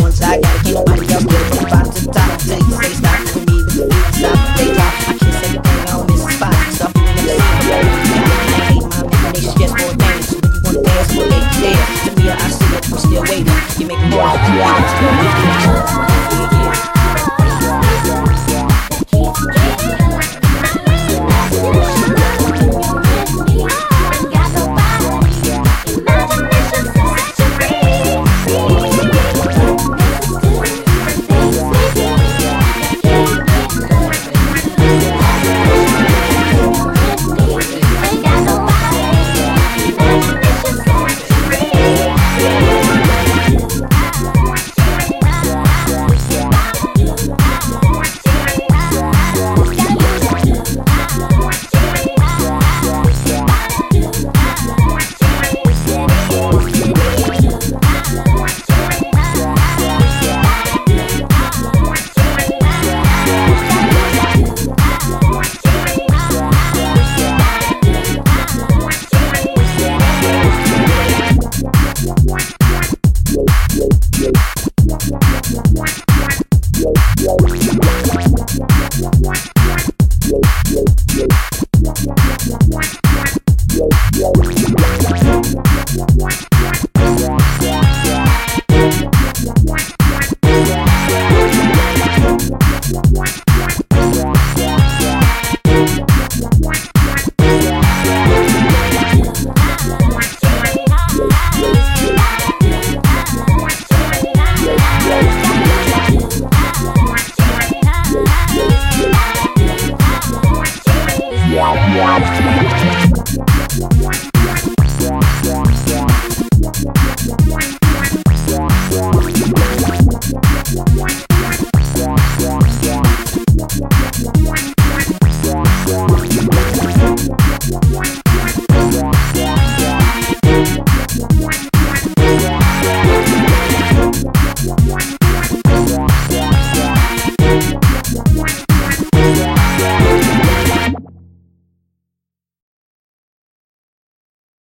once I got it, can't nobody else get it. From the bottom to the top, until you say stop. You need me, you stop, they talk. I kiss everything, I don't miss a spot. Stuff you never seen before. I hate my imagination, just more things. So if you wanna dance, okay, dance. To me, I see it, I'm still waiting. You make me want to